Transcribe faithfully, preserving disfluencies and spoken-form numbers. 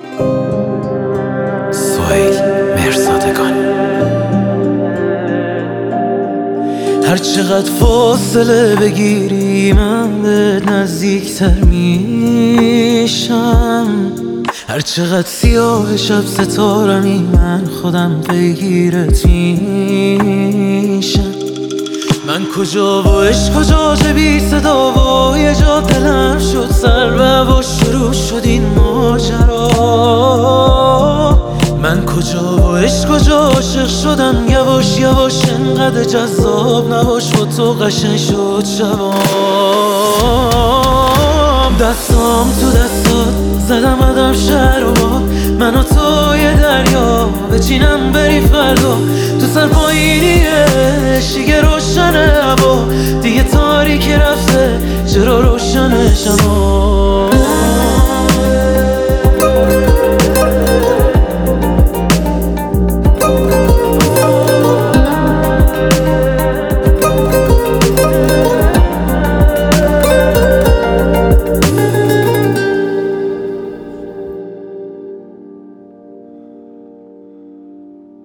سهیل مرزادگان. هر چقدر فاصله بگیری من بهت نزدیکتر میشم، هر چقدر سیاه شب ستارمی من خودم پیگیرت میشم. من کجا و عشق کجا چه بی صدا و یه جا دلم شد سر و شروع شد این ماجرا. من کجا و عشق کجا عاشق شدم یواش یواش انقدر جذاب نباش و تو قشنگ شد شبام. دستام تو دستات زدم آدم شهر و من و تو یه دریا بچینم بری فردا. تو سر پایینی شیگه روشنه هوا دیگه تاریکی رفته چرا روشنه شما.